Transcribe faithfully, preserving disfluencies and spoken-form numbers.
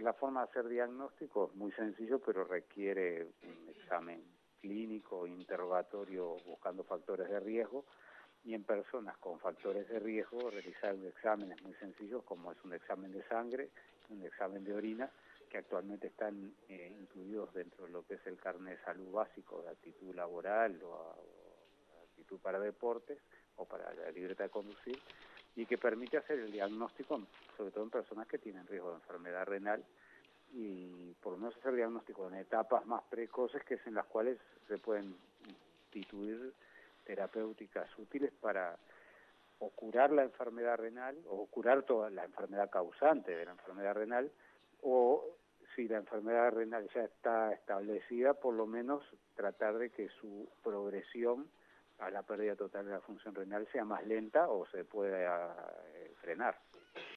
la forma de hacer diagnóstico es muy sencillo, pero requiere un examen clínico, interrogatorio buscando factores de riesgo, y en personas con factores de riesgo realizar exámenes muy sencillos como es un examen de sangre, un examen de orina, que actualmente están eh, incluidos dentro de lo que es el carnet de salud básico de actitud laboral o, o actitud para deportes o para la libreta de conducir, y que permite hacer el diagnóstico sobre todo en personas que tienen riesgo de enfermedad renal, y por lo menos hacer diagnóstico en etapas más precoces, que es en las cuales se pueden instituir terapéuticas útiles para o curar la enfermedad renal o curar toda la enfermedad causante de la enfermedad renal, o si la enfermedad renal ya está establecida, por lo menos tratar de que su progresión a la pérdida total de la función renal sea más lenta o se pueda eh, frenar.